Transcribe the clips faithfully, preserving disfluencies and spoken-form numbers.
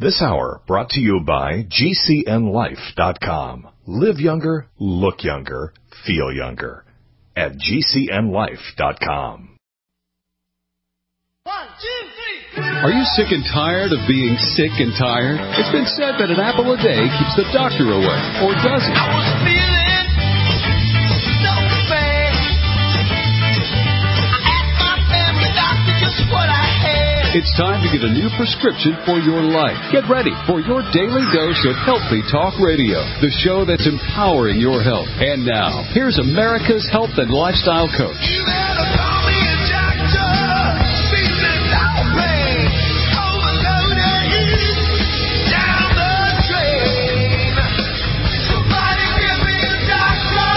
This hour brought to you by G C N life dot com. Live younger, look younger, feel younger at G C N life dot com. One, two, three. Are you sick and tired of being sick and tired? It's been said that an apple a day keeps the doctor away, or does it? I was feeling so bad. I asked my family doctor just what I had. It's time to get a new prescription for your life. Get ready for your daily dose of Healthy Talk Radio, the show that's empowering your health. And now, here's America's health and lifestyle coach. You better call me a doctor. Feeling lonely, overloaded, down the drain. Somebody give me a doctor.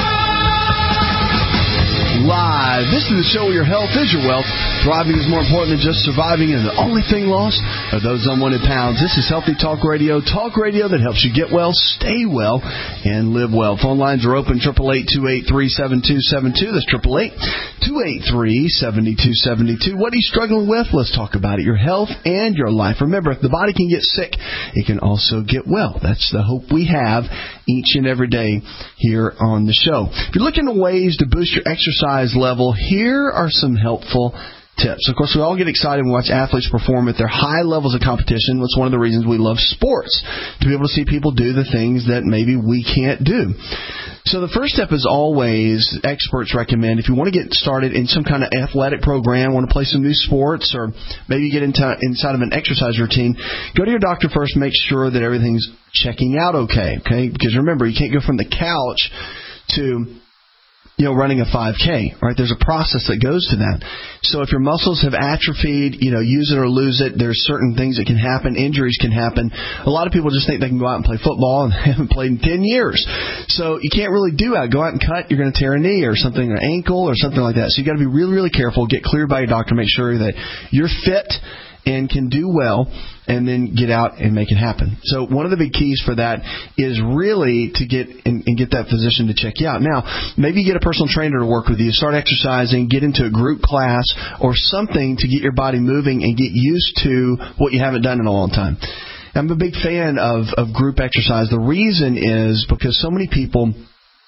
Live. This is the show where your health is your wealth. Thriving is more important than just surviving, and the only thing lost are those unwanted pounds. This is Healthy Talk Radio, talk radio that helps you get well, stay well, and live well. Phone lines are open, eight eight eight, two eight three, seven two seven two. That's eight eight eight, two eight three, seven two seven two. What are you struggling with? Let's talk about it. Your health and your life. Remember, if the body can get sick, it can also get well. That's the hope we have each and every day here on the show. If you're looking at ways to boost your exercise level, here are some helpful tips. Of course, we all get excited when we watch athletes perform at their high levels of competition. That's one of the reasons we love sports, to be able to see people do the things that maybe we can't do. So the first step is always, experts recommend, if you want to get started in some kind of athletic program, want to play some new sports, or maybe get into inside of an exercise routine, go to your doctor first, make sure that everything's checking out okay, okay? Because remember, you can't go from the couch to you know, running a five K, right? There's a process that goes to that. So if your muscles have atrophied, you know, use it or lose it, there's certain things that can happen. Injuries can happen. A lot of people just think they can go out and play football and they haven't played in ten years. So you can't really do that. Go out and cut, you're going to tear a knee or something, an ankle or something like that. So you got to be really, really careful. Get cleared by your doctor. Make sure that you're fit and can do well, and then get out and make it happen. So one of the big keys for that is really to get and, and get that physician to check you out. Now, maybe you get a personal trainer to work with you, start exercising, get into a group class or something to get your body moving and get used to what you haven't done in a long time. I'm a big fan of, of group exercise. The reason is because so many people,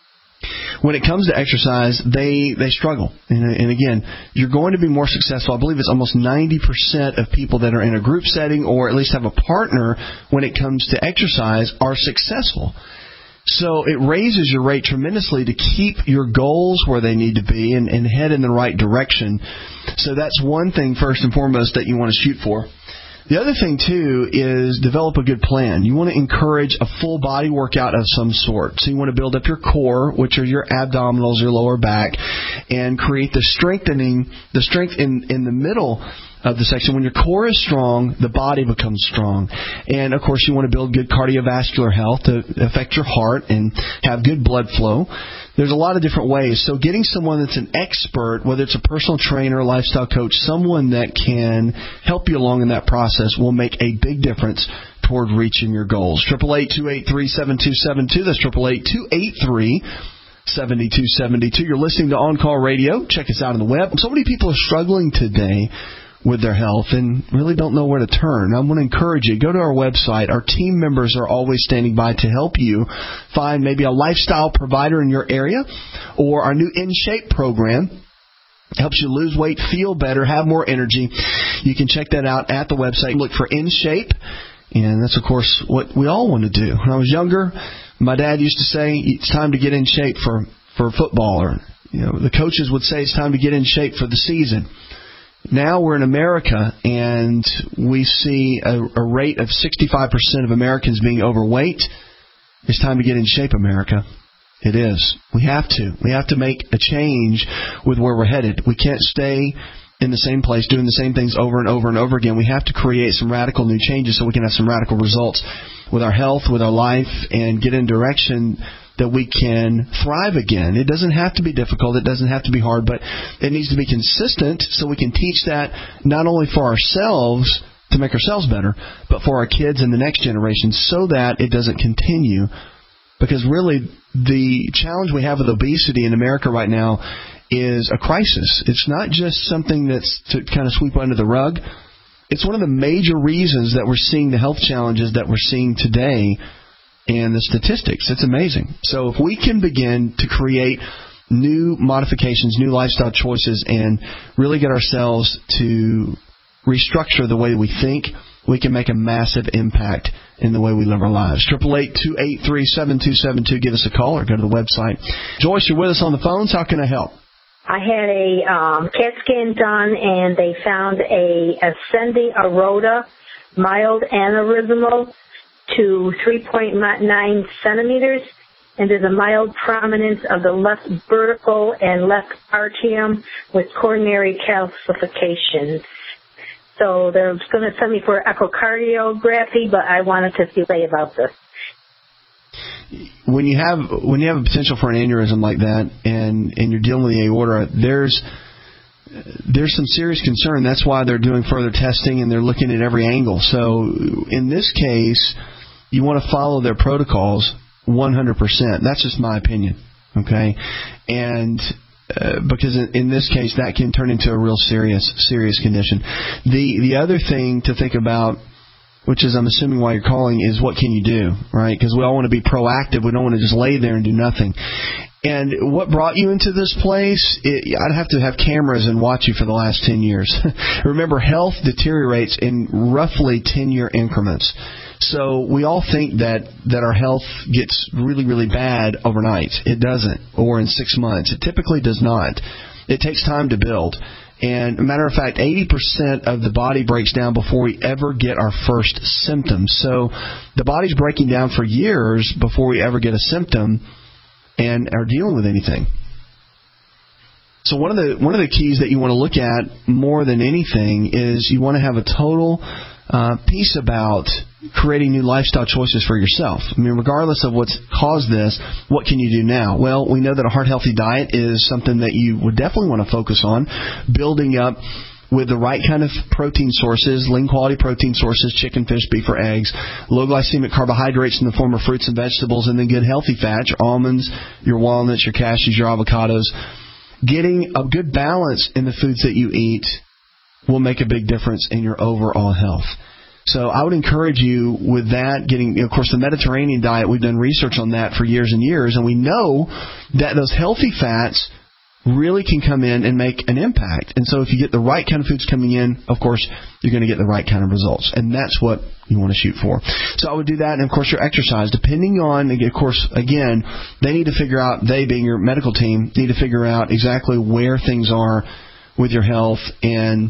when it comes to exercise, they, they struggle. And, and again, you're going to be more successful. I believe it's almost ninety percent of people that are in a group setting or at least have a partner when it comes to exercise are successful. So it raises your rate tremendously to keep your goals where they need to be and, and head in the right direction. So that's one thing, first and foremost, that you want to shoot for. The other thing, too, is develop a good plan. You want to encourage a full body workout of some sort. So you want to build up your core, which are your abdominals, your lower back, and create the strengthening, the strength in, in the middle of the section. When your core is strong, the body becomes strong. And, of course, you want to build good cardiovascular health to affect your heart and have good blood flow. There's a lot of different ways. So getting someone that's an expert, whether it's a personal trainer, lifestyle coach, someone that can help you along in that process will make a big difference toward reaching your goals. eight eight eight, two eight three, seven two seven two. That's eight eight eight, two eight three, seven two seven two. You're listening to On Call Radio. Check us out on the web. So many people are struggling today with their health and really don't know where to turn. I want to encourage you, go to our website. Our team members are always standing by to help you find maybe a lifestyle provider in your area, or our new In Shape program helps you lose weight, feel better, have more energy. You can check that out at the website. Look for In Shape, and that's, of course, what we all want to do. When I was younger, my dad used to say, it's time to get in shape for, for football, or you know, the coaches would say it's time to get in shape for the season. Now we're in America, and we see a, a rate of sixty-five percent of Americans being overweight. It's time to get in shape, America. It is. We have to. We have to make a change with where we're headed. We can't stay in the same place doing the same things over and over and over again. We have to create some radical new changes so we can have some radical results with our health, with our life, and get in direction that we can thrive again. It doesn't have to be difficult. It doesn't have to be hard, but it needs to be consistent so we can teach that not only for ourselves to make ourselves better, but for our kids and the next generation so that it doesn't continue. Because really, the challenge we have with obesity in America right now is a crisis. It's not just something that's to kind of sweep under the rug. it's one of the major reasons that we're seeing the health challenges that we're seeing today and the statistics. It's amazing. So if we can begin to create new modifications, new lifestyle choices, and really get ourselves to restructure the way we think, we can make a massive impact in the way we live our lives. eight eight eight, two eight three, seven two seven two. Give us a call or go to the website. Joyce, you're with us on the phones. How can I help? I had a um, CAT scan done, and they found a ascending aorta, mild aneurysmal, to three point nine centimeters, and there's a mild prominence of the left vertical and left arterium with coronary calcifications. So they're going to send me for echocardiography, but I wanted to see what about this. When you have when you have a potential for an aneurysm like that, and, and you're dealing with the aorta, there's there's some serious concern. That's why they're doing further testing and they're looking at every angle. So in this case, you want to follow their protocols one hundred percent. That's just my opinion, okay? And uh, because in, in this case, that can turn into a real serious serious condition. The the other thing to think about, which is I'm assuming why you're calling, is what can you do, right? Because we all want to be proactive. We don't want to just lay there and do nothing. And what brought you into this place, it, I'd have to have cameras and watch you for the last ten years. Remember, health deteriorates in roughly ten-year increments. So we all think that, that our health gets really, really bad overnight. It doesn't, or in six months. It typically does not. It takes time to build. And a matter of fact, eighty percent of the body breaks down before we ever get our first symptoms. So the body's breaking down for years before we ever get a symptom and are dealing with anything. So one of the one of the keys that you want to look at more than anything is you want to have a total uh, piece about creating new lifestyle choices for yourself. I mean, regardless of what's caused this, what can you do now? Well, we know that a heart-healthy diet is something that you would definitely want to focus on, building up with the right kind of protein sources, lean-quality protein sources, chicken, fish, beef, or eggs, low-glycemic carbohydrates in the form of fruits and vegetables, and then good healthy fats, your almonds, your walnuts, your cashews, your avocados. Getting a good balance in the foods that you eat will make a big difference in your overall health. So I would encourage you with that, getting, of course, the Mediterranean diet, we've done research on that for years and years, and we know that those healthy fats really can come in and make an impact. And so if you get the right kind of foods coming in, of course, you're going to get the right kind of results. And that's what you want to shoot for. So I would do that. And, of course, your exercise, depending on, of course, again, they need to figure out, they being your medical team, need to figure out exactly where things are with your health and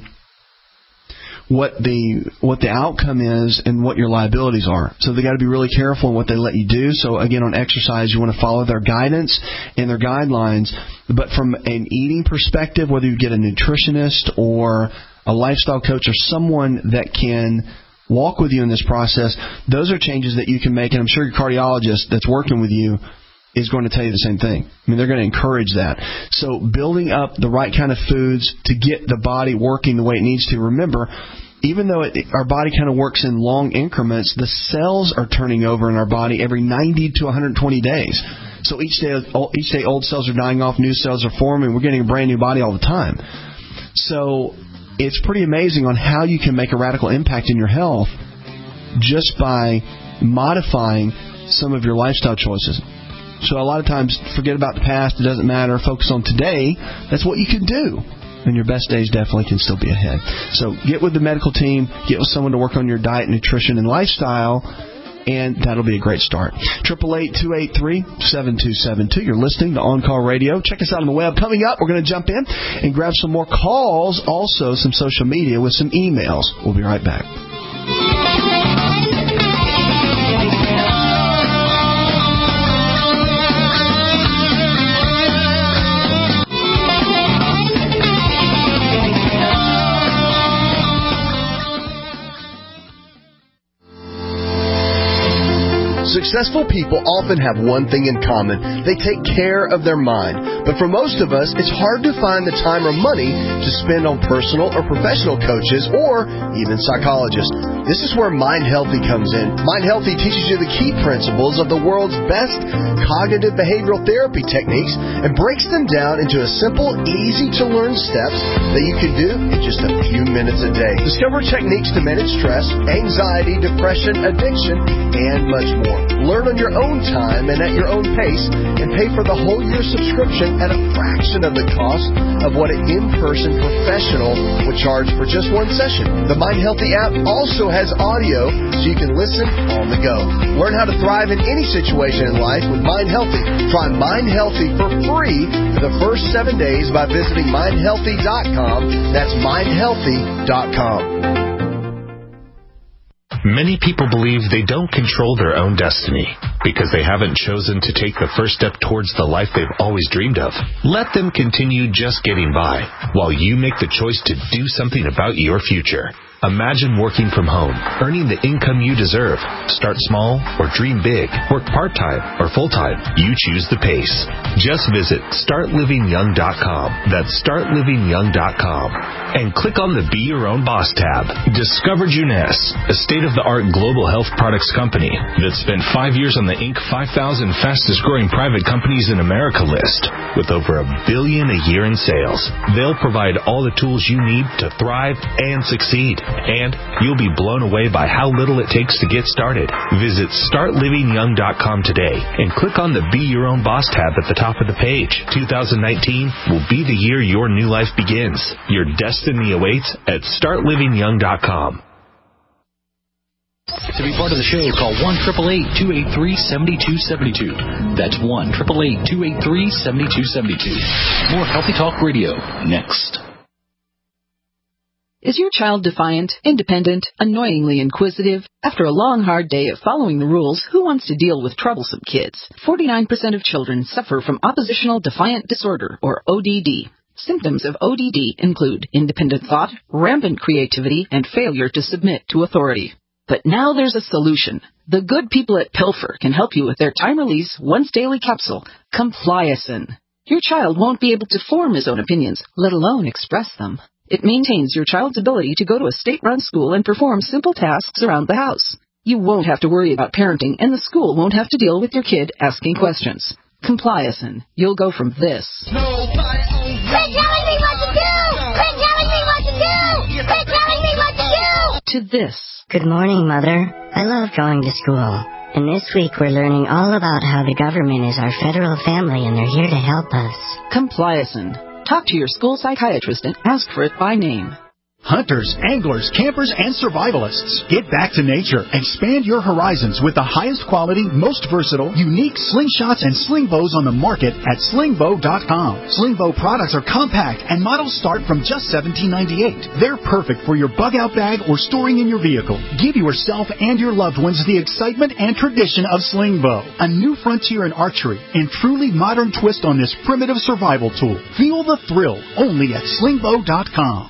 what the what the outcome is and what your liabilities are. So they got to be really careful in what they let you do. So again, on exercise, you want to follow their guidance and their guidelines. But from an eating perspective, whether you get a nutritionist or a lifestyle coach or someone that can walk with you in this process, those are changes that you can make. And I'm sure your cardiologist that's working with you is going to tell you the same thing. I mean, they're going to encourage that. So building up the right kind of foods to get the body working the way it needs to. Remember, even though it, our body kind of works in long increments, the cells are turning over in our body every ninety to one hundred twenty days. So each day, each day old cells are dying off, new cells are forming. We're getting a brand new body all the time. So it's pretty amazing on how you can make a radical impact in your health just by modifying some of your lifestyle choices. So a lot of times, forget about the past. It doesn't matter. Focus on today. That's what you can do. And your best days definitely can still be ahead. So get with the medical team. Get with someone to work on your diet, nutrition, and lifestyle. And that'll be a great start. eight eight eight, two eight three, seven two seven two. You're listening to On Call Radio. Check us out on the web. Coming up, we're going to jump in and grab some more calls. Also, some social media with some emails. We'll be right back. Successful people often have one thing in common. They take care of their mind. But for most of us, it's hard to find the time or money to spend on personal or professional coaches or even psychologists. This is where Mind Healthy comes in. Mind Healthy teaches you the key principles of the world's best cognitive behavioral therapy techniques and breaks them down into a simple, easy-to-learn steps that you can do in just a few minutes a day. Discover techniques to manage stress, anxiety, depression, addiction, and much more. Learn on your own time and at your own pace, and pay for the whole year subscription at a fraction of the cost of what an in-person professional would charge for just one session. The Mind Healthy app also has audio, so you can listen on the go. Learn how to thrive in any situation in life with Mind Healthy. Try Mind Healthy for free for the first seven days by visiting mind healthy dot com. That's mind healthy dot com. Many people believe they don't control their own destiny because they haven't chosen to take the first step towards the life they've always dreamed of. Let them continue just getting by while you make the choice to do something about your future. Imagine working from home, earning the income you deserve. Start small or dream big. Work part-time or full-time. You choose the pace. Just visit start living young dot com. That's start living young dot com. And click on the Be Your Own Boss tab. Discover Juness, a state-of-the-art global health products company that spent five years on the Inc five thousand fastest-growing private companies in America list with over a billion a year in sales. They'll provide all the tools you need to thrive and succeed. And you'll be blown away by how little it takes to get started. Visit start living young dot com today and click on the Be Your Own Boss tab at the top of the page. two thousand nineteen will be the year your new life begins. Your destiny awaits at start living young dot com. To be part of the show, call one eight eight eight, two eight three, seven two seven two. That's one eight eight eight, two eight three, seven two seven two. More Healthy Talk Radio next. Is your child defiant, independent, annoyingly inquisitive? After a long, hard day of following the rules, who wants to deal with troublesome kids? forty-nine percent of children suffer from oppositional defiant disorder, or O D D. Symptoms of O D D include independent thought, rampant creativity, and failure to submit to authority. But now there's a solution. The good people at Pilfer can help you with their time-release, once-daily capsule, Compliacin. Your child won't be able to form his own opinions, let alone express them. It maintains your child's ability to go to a state-run school and perform simple tasks around the house. You won't have to worry about parenting, and the school won't have to deal with your kid asking questions. Compliacin. You'll go from this. Quit telling me what to do! Quit telling me what to do! Quit telling me what to do! To this. Good morning, Mother. I love going to school. And this week we're learning all about how the government is our federal family and they're here to help us. Compliacin. Talk to your school psychiatrist and ask for it by name. Hunters, anglers, campers, and survivalists. Get back to nature. Expand your horizons with the highest quality, most versatile, unique slingshots and sling bows on the market at sling bow dot com. Sling bow products are compact and models start from just seventeen ninety-eight. They're perfect for your bug-out bag or storing in your vehicle. Give yourself and your loved ones the excitement and tradition of sling bow. A new frontier in archery and truly modern twist on this primitive survival tool. Feel the thrill only at sling bow dot com.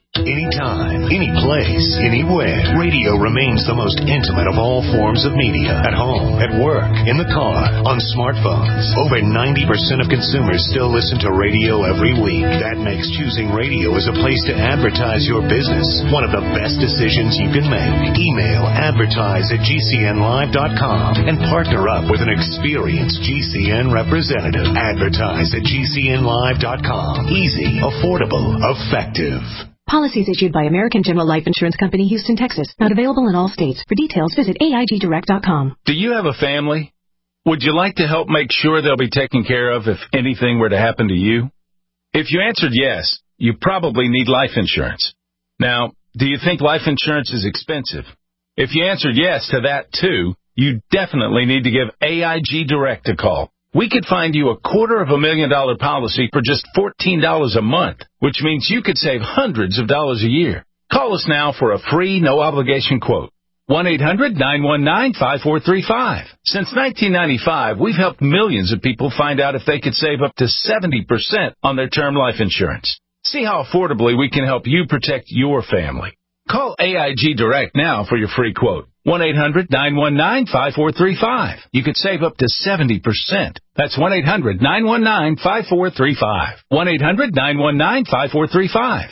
Anytime, any place, anywhere. Radio remains the most intimate of all forms of media. At home, at work, in the car, on smartphones. Over ninety percent of consumers still listen to radio every week. That makes choosing radio as a place to advertise your business one of the best decisions you can make. Email advertise at G C N live dot com and partner up with an experienced G C N representative. Advertise at G C N live dot com. Easy, affordable, effective. Policies issued by American General Life Insurance Company, Houston, Texas. Not available in all states. For details, visit A I G direct dot com. Do you have a family? Would you like to help make sure they'll be taken care of if anything were to happen to you? If you answered yes, you probably need life insurance. Now, do you think life insurance is expensive? If you answered yes to that too, you definitely need to give A I G Direct a call. We could find you a quarter of a million dollar policy for just fourteen dollars a month, which means you could save hundreds of dollars a year. Call us now for a free, no-obligation quote. one eight hundred, nine one nine, five four three five. Since nineteen ninety-five, we've helped millions of people find out if they could save up to seventy percent on their term life insurance. See how affordably we can help you protect your family. Call A I G Direct now for your free quote. one eight hundred nine one nine five four three five. You could save up to seventy percent. That's one eight hundred nine one nine five four three five. one eight hundred nine one nine five four three five.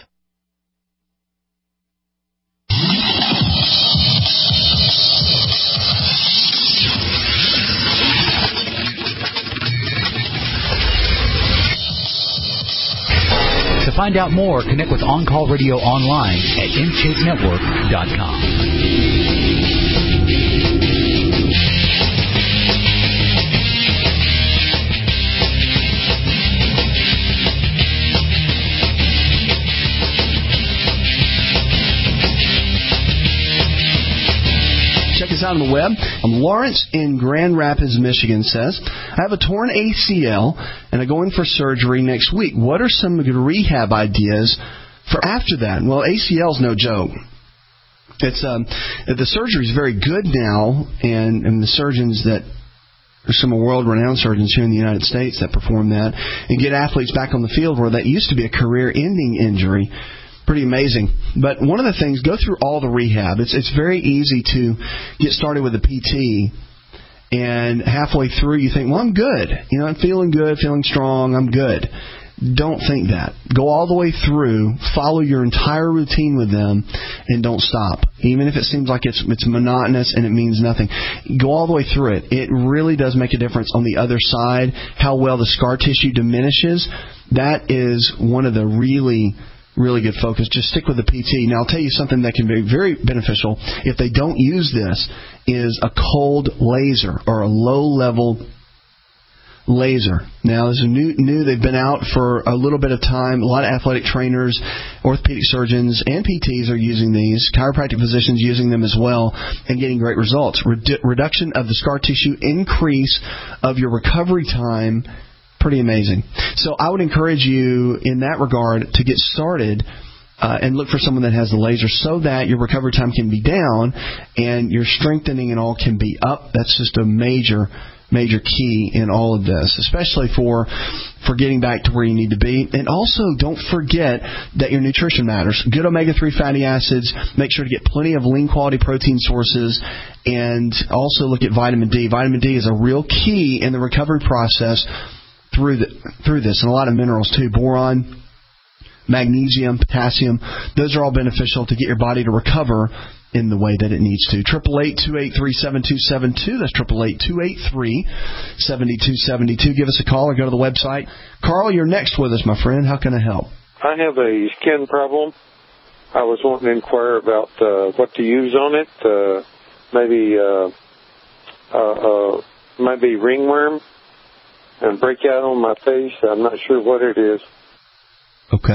To find out more, connect with On Call Radio online at m chase network dot com. Check us out on the web. Um, Lawrence in Grand Rapids, Michigan says, I have a torn A C L and I go in for surgery next week. What are some good rehab ideas for after that? Well, A C L is no joke. It's um, the surgery is very good now, and, and the surgeons that there's some world-renowned surgeons here in the United States that perform that and get athletes back on the field where that used to be a career-ending injury. Pretty amazing. But one of the things, go through all the rehab. It's it's very easy to get started with a P T, and halfway through you think, well, I'm good. You know, I'm feeling good, feeling strong, I'm good. Don't think that. Go all the way through, follow your entire routine with them, and don't stop. Even if it seems like it's it's monotonous and it means nothing. Go all the way through it. It really does make a difference on the other side, how well the scar tissue diminishes. That is one of the really... really good focus. Just stick with the P T. Now, I'll tell you something that can be very beneficial if they don't use this is a cold laser or a low-level laser. Now, this is new, new. They've been out for a little bit of time. A lot of athletic trainers, orthopedic surgeons, and P Ts are using these. Chiropractic physicians using them as well and getting great results. Redu- reduction of the scar tissue, increase of your recovery time. Pretty amazing. So I would encourage you in that regard to get started uh, and look for someone that has the laser so that your recovery time can be down and your strengthening and all can be up. That's just a major, major key in all of this, especially for for getting back to where you need to be. And also don't forget that your nutrition matters. Good omega three fatty acids. Make sure to get plenty of lean quality protein sources. And also look at vitamin D. Vitamin D is a real key in the recovery process through the, through this, and a lot of minerals too. Boron, magnesium, potassium, those are all beneficial to get your body to recover in the way that it needs to. Triple eight two eight three seven two seven two. That's triple eight two eight three seven two seven two. Give us a call or go to the website. Carl, you're next with us, my friend. How can I help? I have a skin problem. I was wanting to inquire about uh, what to use on it. Uh, maybe uh, uh, uh, maybe ringworm. And breakout on my face. I'm not sure what it is. Okay.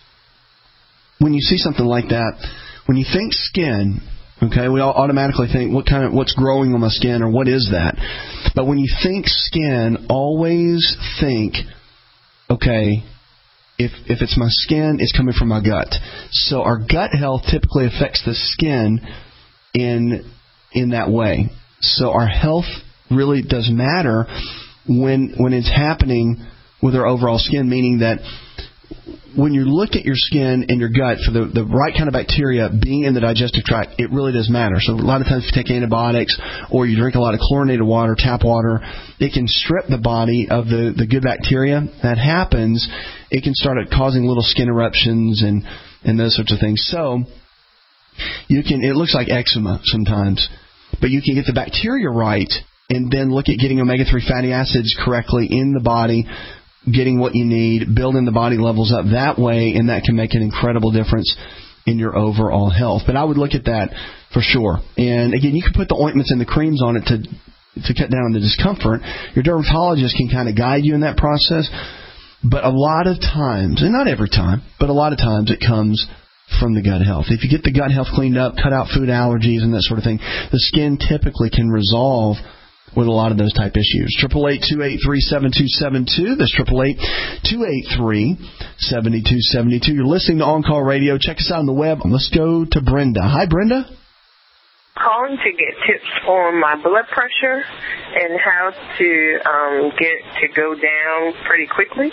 When you see something like that, when you think skin, okay, we all automatically think what kind of what's growing on my skin or what is that? But when you think skin, always think, okay, if if it's my skin, it's coming from my gut. So our gut health typically affects the skin in in that way. So our health really does matter when when it's happening with our overall skin, meaning that when you look at your skin and your gut for the, the right kind of bacteria being in the digestive tract, it really does matter. So a lot of times if you take antibiotics or you drink a lot of chlorinated water, tap water, it can strip the body of the, the good bacteria. That happens, it can start causing little skin eruptions and, and those sorts of things. So you can it looks like eczema sometimes, but you can get the bacteria right and then look at getting omega three fatty acids correctly in the body, getting what you need, building the body levels up that way, and that can make an incredible difference in your overall health. But I would look at that for sure. And again, you can put the ointments and the creams on it to to cut down on the discomfort. Your dermatologist can kind of guide you in that process. But a lot of times, and not every time, but a lot of times it comes from the gut health. If you get the gut health cleaned up, cut out food allergies and that sort of thing, the skin typically can resolve with a lot of those type issues. triple eight two eight three seven two seven two. That's triple eight two eight three seven two seven two. You're listening to On Call Radio. Check us out on the web. Let's go to Brenda. Hi, Brenda. Calling to get tips on my blood pressure and how to um, get to go down pretty quickly.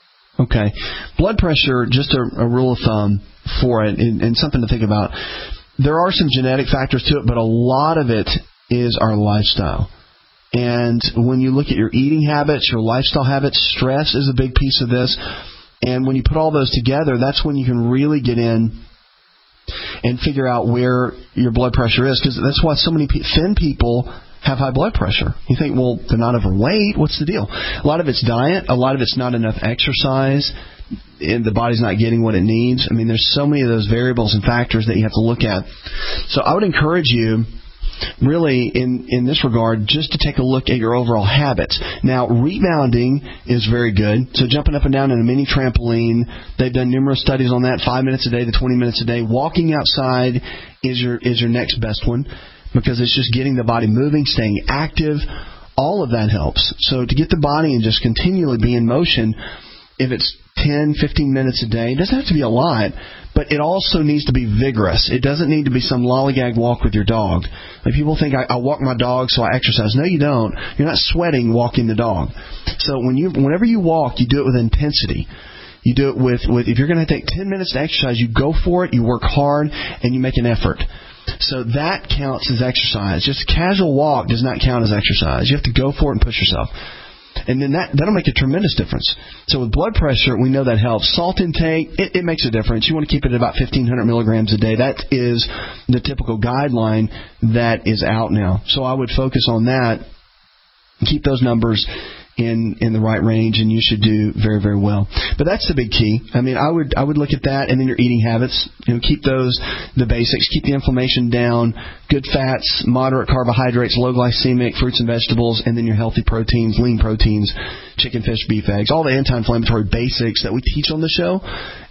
Okay. Blood pressure, just a, a rule of thumb for it, and, and something to think about. there are some genetic factors to it, but a lot of it is our lifestyle. And when you look at your eating habits, your lifestyle habits, stress is a big piece of this. And when you put all those together, that's when you can really get in and figure out where your blood pressure is. Because that's why so many thin people have high blood pressure. You think, well, they're not overweight. What's the deal? A lot of it's diet. A lot of it's not enough exercise. And the body's not getting what it needs. I mean, there's so many of those variables and factors that you have to look at. So I would encourage you, really, in, in this regard, just to take a look at your overall habits. Now, rebounding is very good. So jumping up and down in a mini trampoline, they've done numerous studies on that, five minutes a day to twenty minutes a day. Walking outside is your is your next best one, because it's just getting the body moving, staying active. All of that helps. So to get the body and just continually be in motion, if it's ten, fifteen minutes a day, it doesn't have to be a lot, but it also needs to be vigorous. It doesn't need to be some lollygag walk with your dog. Like people think, I, I walk my dog so I exercise. No, you don't. You're not sweating walking the dog. So when you, whenever you walk, you do it with intensity. You do it with, with if you're going to take ten minutes to exercise, you go for it, you work hard, and you make an effort. So that counts as exercise. Just a casual walk does not count as exercise. You have to go for it and push yourself. And then that, that'll make a tremendous difference. So with blood pressure, we know that helps. Salt intake, it, it makes a difference. You want to keep it at about fifteen hundred milligrams a day. That is the typical guideline that is out now. So I would focus on that, keep those numbers in, in the right range, and you should do very, very well. But that's the big key. I mean, I would I would look at that, and then your eating habits. You know, keep those, the basics. Keep the inflammation down. Good fats, moderate carbohydrates, low glycemic, fruits and vegetables, and then your healthy proteins, lean proteins, chicken, fish, beef, eggs. All the anti-inflammatory basics that we teach on the show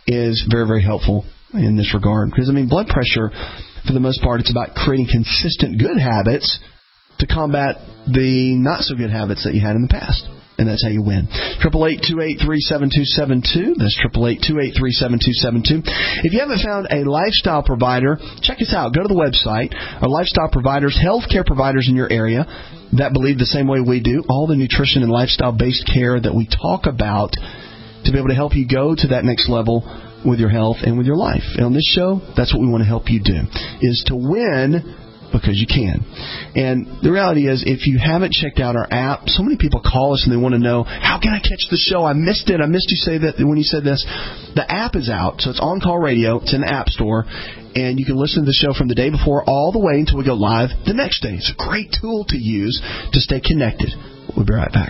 is very, very helpful in this regard. Because, I mean, blood pressure, for the most part, it's about creating consistent good habits to combat the not-so-good habits that you had in the past. And that's how you win. triple eight, two eight three, seven two seven two. That's triple eight, two eight three, seven two seven two. If you haven't found a lifestyle provider, check us out. Go to the website. Our lifestyle providers, healthcare providers in your area that believe the same way we do, all the nutrition and lifestyle-based care that we talk about to be able to help you go to that next level with your health and with your life. And on this show, that's what we want to help you do, is to win because you can. And the reality is, if you haven't checked out our app, so many people call us and they want to know, how can I catch the show? I missed it. I missed you say that when you said this. The app is out, so it's On Call Radio. It's in the App Store, and you can listen to the show from the day before all the way until we go live the next day. It's a great tool to use to stay connected. We'll be right back.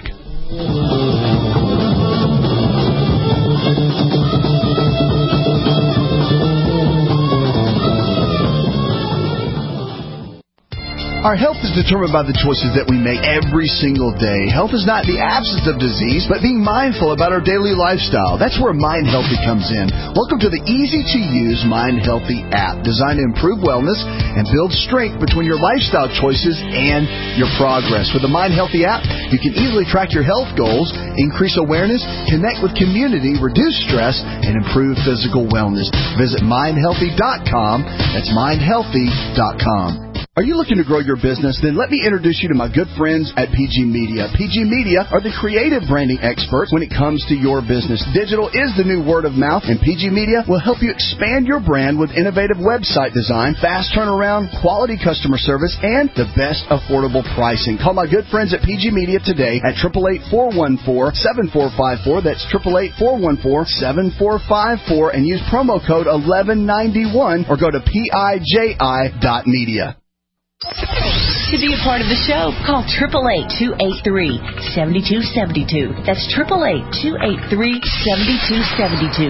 Our health is determined by the choices that we make every single day. Health is not the absence of disease, but being mindful about our daily lifestyle. That's where Mind Healthy comes in. Welcome to the easy-to-use Mind Healthy app, designed to improve wellness and build strength between your lifestyle choices and your progress. With the Mind Healthy app, you can easily track your health goals, increase awareness, connect with community, reduce stress, and improve physical wellness. Visit mind healthy dot com. That's mind healthy dot com. Are you looking to grow your business? Then let me introduce you to my good friends at P G Media. P G Media are the creative branding experts when it comes to your business. Digital is the new word of mouth, and P G Media will help you expand your brand with innovative website design, fast turnaround, quality customer service, and the best affordable pricing. Call my good friends at P G Media today at eight eight eight, four one four, seven four five four. That's eight eight eight, four one four, seven four five four, and use promo code eleven ninety-one or go to P I J I dot media. To be a part of the show, call eight eight eight, two eight three, seven two seven two. That's eight eight eight, two eight three, seven two seven two.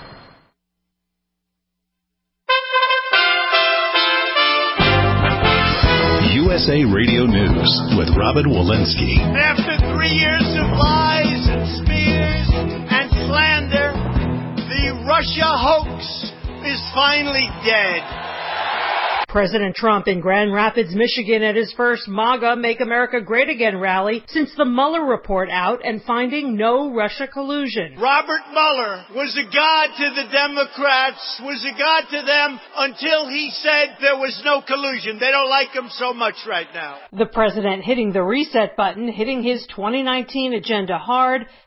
U S A Radio News with Robin Walensky. After three years of lies and smears and slander, the Russia hoax is finally dead. President Trump in Grand Rapids, Michigan at his first MAGA Make America Great Again rally since the Mueller report out and finding no Russia collusion. Robert Mueller was a god to the Democrats, was a god to them until he said there was no collusion. They don't like him so much right now. The president hitting the reset button, hitting his twenty nineteen agenda hard,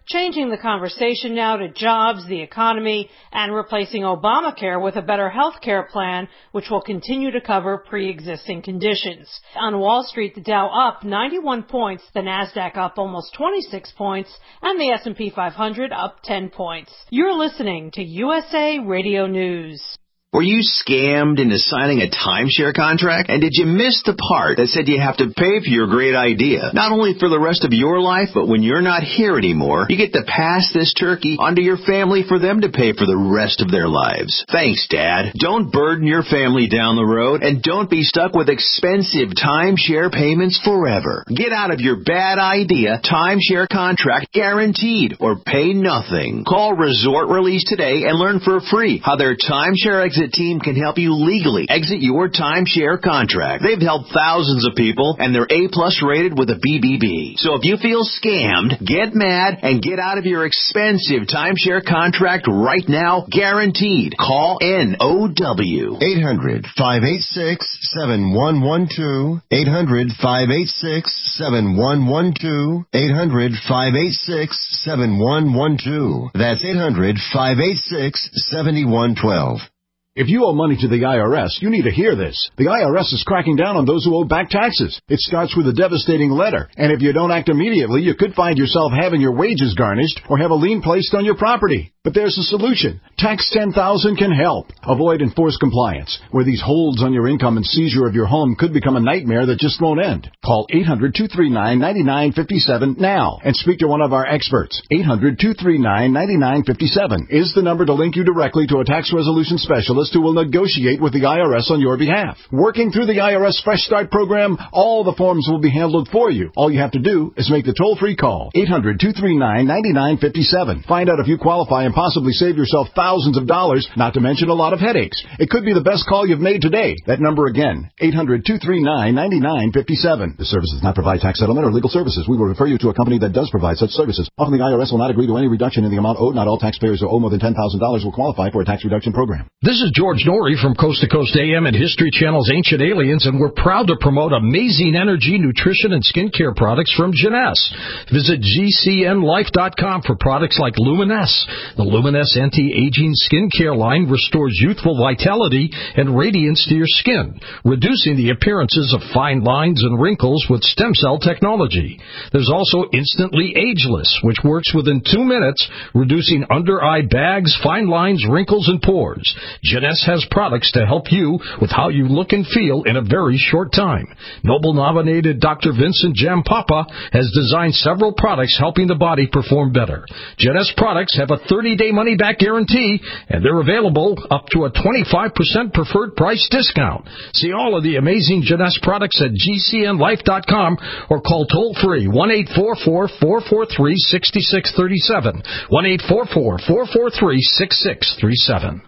changing the conversation now to jobs, the economy, and replacing Obamacare with a better health care plan, which will continue to cover pre-existing conditions. On Wall Street, the Dow up ninety-one points, the Nasdaq up almost twenty-six points, and the S and P five hundred up ten points. You're listening to U S A Radio News. Were you scammed into signing a timeshare contract? And did you miss the part that said you have to pay for your great idea? Not only for the rest of your life, but when you're not here anymore, you get to pass this turkey onto your family for them to pay for the rest of their lives. Thanks, Dad. Don't burden your family down the road, and don't be stuck with expensive timeshare payments forever. Get out of your bad idea timeshare contract guaranteed, or pay nothing. Call Resort Release today and learn for free how their timeshare exit team can help you legally exit your timeshare contract. They've helped thousands of people, and they're A-plus rated with a B B B. So if you feel scammed, get mad and get out of your expensive timeshare contract right now, guaranteed. Call N O W. eight hundred, five eight six, seven one one two. eight hundred, five eight six, seven one one two. eight hundred, five eight six, seven one one two. That's eight hundred, five eight six, seven one one two. If you owe money to the I R S, you need to hear this. The I R S is cracking down on those who owe back taxes. It starts with a devastating letter, and if you don't act immediately, you could find yourself having your wages garnished or have a lien placed on your property. But there's a solution. Tax ten thousand can help. Avoid enforced compliance, where these holds on your income and seizure of your home could become a nightmare that just won't end. Call eight hundred, two three nine, nine nine five seven now and speak to one of our experts. eight hundred, two three nine, nine nine five seven is the number to link you directly to a tax resolution specialist who will negotiate with the I R S on your behalf. Working through the I R S Fresh Start program, all the forms will be handled for you. All you have to do is make the toll-free call. eight hundred, two three nine, nine nine five seven. Find out if you qualify and possibly save yourself thousands of dollars, not to mention a lot of headaches. It could be the best call you've made today. That number again, eight hundred, two three nine, nine nine five seven. The service does not provide tax settlement or legal services. We will refer you to a company that does provide such services. Often the I R S will not agree to any reduction in the amount owed. Not all taxpayers who owe more than ten thousand dollars will qualify for a tax reduction program. This is George Norrie from Coast to Coast A M and History Channel's Ancient Aliens, and we're proud to promote amazing energy, nutrition, and skincare products from Jeunesse. Visit G C N life dot com for products like Luminesse. The Luminesse anti-aging skincare line restores youthful vitality and radiance to your skin, reducing the appearances of fine lines and wrinkles with stem cell technology. There's also Instantly Ageless, which works within two minutes, reducing under-eye bags, fine lines, wrinkles, and pores. Jeunesse has products to help you with how you look and feel in a very short time. Nobel-nominated Doctor Vincent Jampapa has designed several products helping the body perform better. Jeunesse products have a thirty-day money-back guarantee, and they're available up to a twenty-five percent preferred price discount. See all of the amazing Jeunesse products at G C N life dot com or call toll-free one eight four four, four four three, six six three seven, one eight four four, four four three, six six three seven.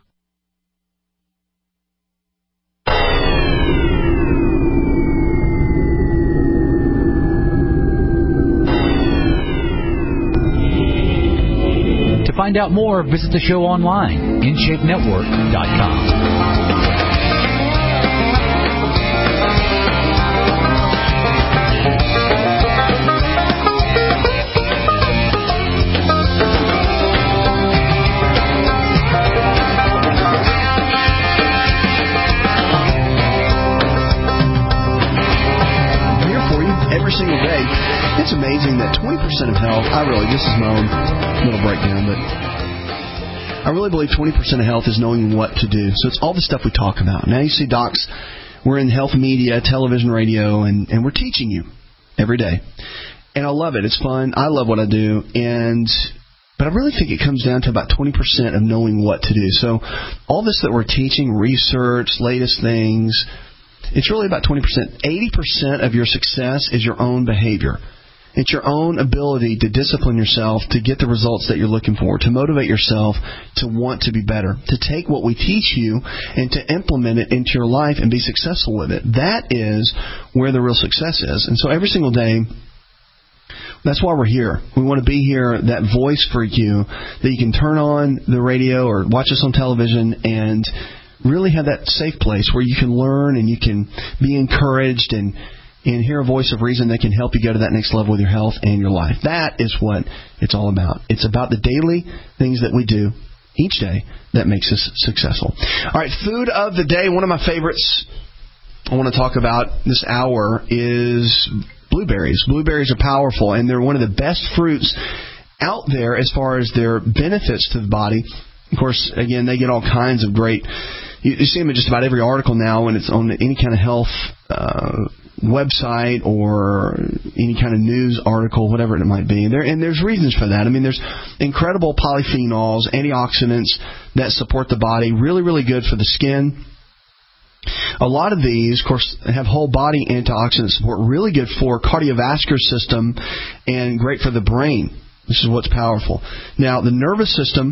To find out more, visit the show online, in shape network dot com. Single day. It's amazing that twenty percent of health, I really, this is my own little breakdown, but I really believe twenty percent of health is knowing what to do. So it's all the stuff we talk about. Now you see docs, we're in health media, television, radio, and, and we're teaching you every day. And I love it. It's fun. I love what I do. And But I really think it comes down to about twenty percent of knowing what to do. So all this that we're teaching, research, latest things, it's really about twenty percent. eighty percent of your success is your own behavior. It's your own ability to discipline yourself to get the results that you're looking for, to motivate yourself to want to be better, to take what we teach you and to implement it into your life and be successful with it. That is where the real success is. And so every single day, that's why we're here. We want to be here, that voice for you, that you can turn on the radio or watch us on television and really have that safe place where you can learn and you can be encouraged and and hear a voice of reason that can help you go to that next level with your health and your life. That is what it's all about. It's about the daily things that we do each day that makes us successful. All right, food of the day. One of my favorites I want to talk about this hour is blueberries. Blueberries are powerful, and they're one of the best fruits out there as far as their benefits to the body. Of course, again, they get all kinds of great... You, you see them in just about every article now when it's on any kind of health uh, website or any kind of news article, whatever it might be. And, there, and there's reasons for that. I mean, there's incredible polyphenols, antioxidants that support the body, really, really good for the skin. A lot of these, of course, have whole body antioxidant support, really good for cardiovascular system and great for the brain. This is what's powerful. Now, the nervous system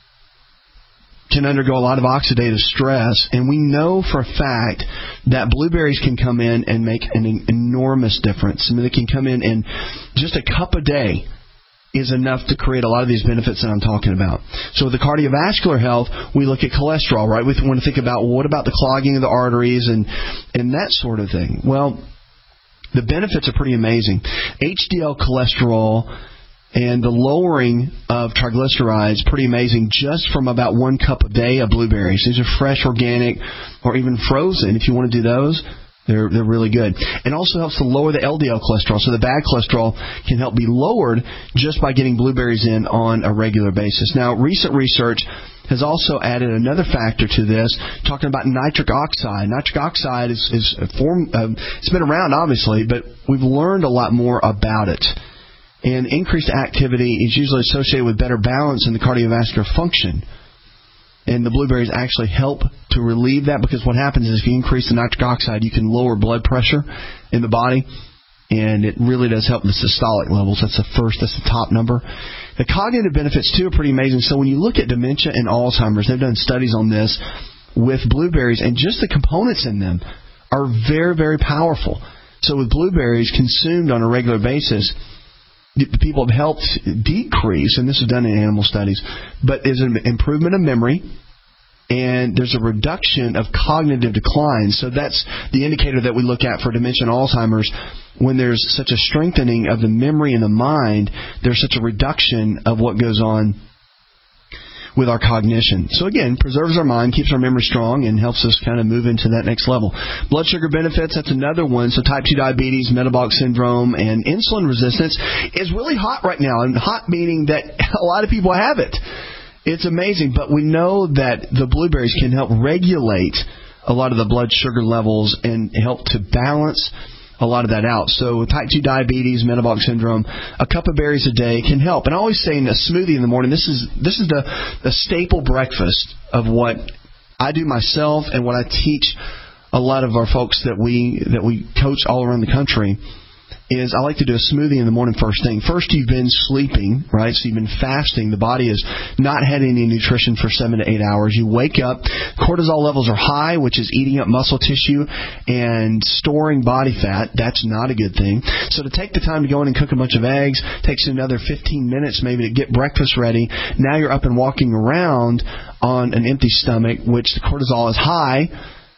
can undergo a lot of oxidative stress, and we know for a fact that blueberries can come in and make an enormous difference. I mean, they can come in and just a cup a day is enough to create a lot of these benefits that I'm talking about. So with the cardiovascular health, we look at cholesterol, right? We want to think about, well, what about the clogging of the arteries and, and that sort of thing. Well, the benefits are pretty amazing. H D L cholesterol and the lowering of triglycerides, pretty amazing, just from about one cup a day of blueberries. These are fresh, organic, or even frozen. If you want to do those, they're they're really good. It also helps to lower the L D L cholesterol, so the bad cholesterol can help be lowered just by getting blueberries in on a regular basis. Now, recent research has also added another factor to this, talking about nitric oxide. Nitric oxide is, is a form, uh, it's been around, obviously, but we've learned a lot more about it. And increased activity is usually associated with better balance in the cardiovascular function. And the blueberries actually help to relieve that, because what happens is if you increase the nitric oxide, you can lower blood pressure in the body, and it really does help the systolic levels. That's the first, that's the top number. The cognitive benefits, too, are pretty amazing. So when you look at dementia and Alzheimer's, they've done studies on this with blueberries, and just the components in them are very, very powerful. So with blueberries consumed on a regular basis, people have helped decrease, and this is done in animal studies, but there's an improvement of memory, and there's a reduction of cognitive decline. So that's the indicator that we look at for dementia and Alzheimer's. When there's such a strengthening of the memory and the mind, there's such a reduction of what goes on with our cognition. So again, preserves our mind, keeps our memory strong, and helps us kind of move into that next level. Blood sugar benefits, that's another one. So type two diabetes, metabolic syndrome, and insulin resistance is really hot right now. And hot meaning that a lot of people have it. It's amazing. But we know that the blueberries can help regulate a lot of the blood sugar levels and help to balance a lot of that out. So type two diabetes, metabolic syndrome, a cup of berries a day can help. And I always say in a smoothie in the morning, this is this is the, the staple breakfast of what I do myself and what I teach a lot of our folks that we that we coach all around the country. Is I like to do a smoothie in the morning first thing. First, you've been sleeping, right? So you've been fasting. The body has not had any nutrition for seven to eight hours. You wake up, cortisol levels are high, which is eating up muscle tissue and storing body fat. That's not a good thing. So to take the time to go in and cook a bunch of eggs takes you another fifteen minutes maybe to get breakfast ready. Now you're up and walking around on an empty stomach, which the cortisol is high,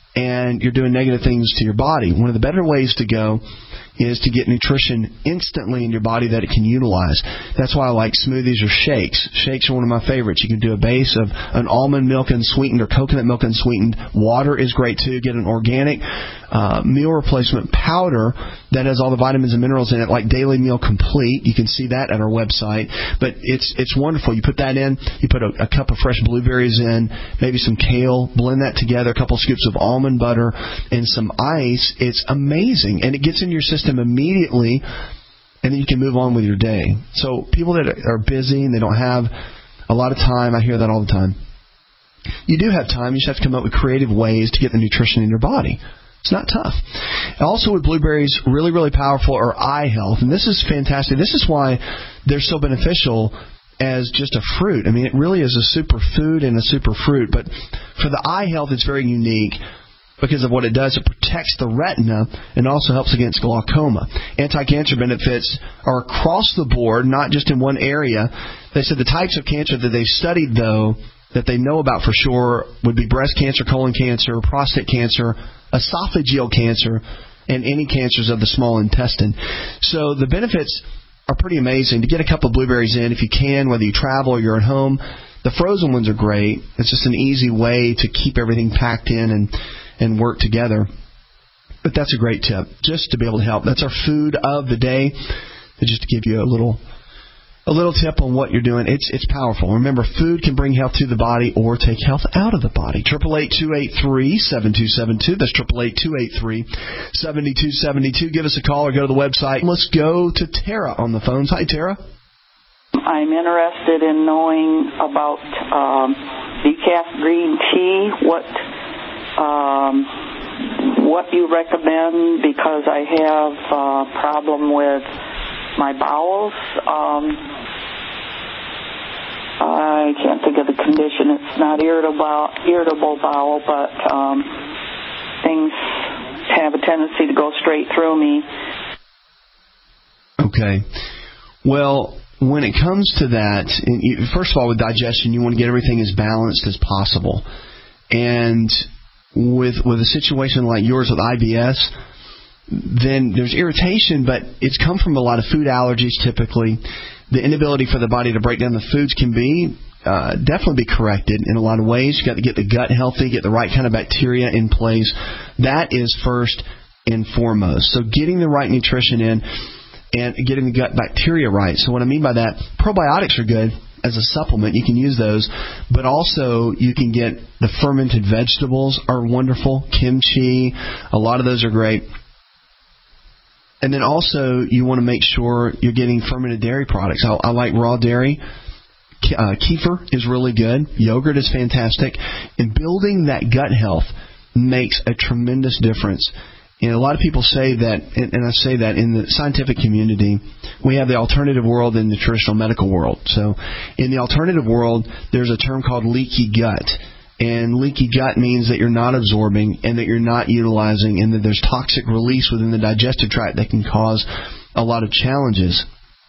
and you're doing negative things to your body. One of the better ways to go is to get nutrition instantly in your body that it can utilize. That's why I like smoothies or shakes. Shakes are one of my favorites. You can do a base of an almond milk unsweetened or coconut milk unsweetened. Water is great too. Get an organic uh, meal replacement powder that has all the vitamins and minerals in it, like Daily Meal Complete. You can see that at our website. But it's it's wonderful. You put that in. You put a, a cup of fresh blueberries in, maybe some kale. Blend that together. A couple scoops of almond butter and some ice. It's amazing, and it gets in your system immediately, and then you can move on with your day. So people that are busy and they don't have a lot of time, I hear that all the time. You do have time. You just have to come up with creative ways to get the nutrition in your body. It's not tough. Also with blueberries, really, really powerful are eye health. And this is fantastic. This is why they're so beneficial as just a fruit. I mean, it really is a super food and a super fruit. But for the eye health, it's very unique because of what it does. It protects the retina and also helps against glaucoma. Anti-cancer benefits are across the board, not just in one area. They said the types of cancer that they studied, though, that they know about for sure would be breast cancer, colon cancer, prostate cancer, esophageal cancer, and any cancers of the small intestine. So the benefits are pretty amazing. To get a couple of blueberries in, if you can, whether you travel or you're at home, the frozen ones are great. It's just an easy way to keep everything packed in and, and work together. But that's a great tip, just to be able to help. That's our food of the day, just to give you a little a little tip on what you're doing. It's it's powerful. Remember, food can bring health to the body or take health out of the body. eight eight eight, two eight three, seven two seven two. That's eight eight eight, two eight three, seven two seven two. Give us a call or go to the website. Let's go to Tara on the phones. Hi, Tara. I'm interested in knowing about um, decaf green tea. What um, what you recommend, because I have a problem with my bowels. Um, I can't think of the condition. It's not irritable, irritable bowel, but um, things have a tendency to go straight through me. Okay. Well, when it comes to that, first of all, with digestion, you want to get everything as balanced as possible. And with with a situation like yours with I B S, then there's irritation, but it's come from a lot of food allergies typically. The inability for the body to break down the foods can be uh, definitely be corrected in a lot of ways. You've got to get the gut healthy, get the right kind of bacteria in place. That is first and foremost. So getting the right nutrition in and getting the gut bacteria right. So what I mean by that, probiotics are good as a supplement. You can use those, but also you can get the fermented vegetables are wonderful. Kimchi, a lot of those are great. And then also you want to make sure you're getting fermented dairy products. I, I like raw dairy. Uh, kefir is really good. Yogurt is fantastic. And building that gut health makes a tremendous difference. And a lot of people say that, and I say that in the scientific community, we have the alternative world and the traditional medical world. So in the alternative world, there's a term called leaky gut. And leaky gut means that you're not absorbing and that you're not utilizing, and that there's toxic release within the digestive tract that can cause a lot of challenges.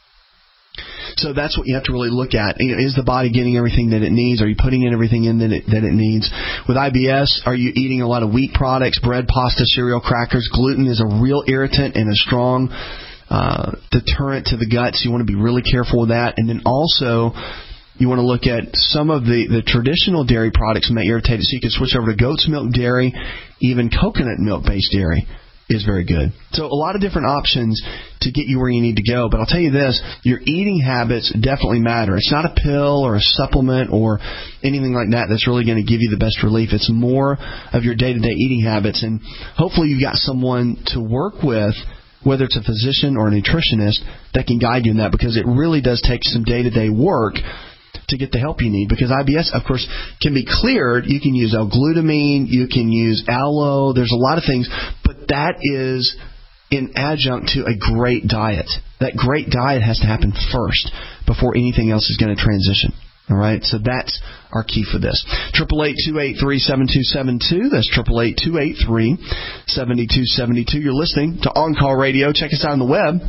So that's what you have to really look at. Is the body getting everything that it needs? Are you putting in everything in that it, that it needs? With I B S, are you eating a lot of wheat products, bread, pasta, cereal, crackers? Gluten is a real irritant and a strong uh, deterrent to the gut, so you want to be really careful with that. And then also, you want to look at some of the, the traditional dairy products may irritate it, so you can switch over to goat's milk dairy. Even coconut milk-based dairy is very good. So a lot of different options to get you where you need to go. But I'll tell you this, your eating habits definitely matter. It's not a pill or a supplement or anything like that that's really going to give you the best relief. It's more of your day-to-day eating habits. And hopefully you've got someone to work with, whether it's a physician or a nutritionist, that can guide you in that, because it really does take some day-to-day work to get the help you need. Because I B S, of course, can be cleared. You can use L-glutamine, you can use aloe, there's a lot of things, but that is in adjunct to a great diet. That great diet has to happen first before anything else is going to transition. All right, so that's our key for this. eight eight eight, two eight three, seven two seven two. That's eight eight eight, two eight three, seven two seven two. You're listening to On Call Radio. Check us out on the web.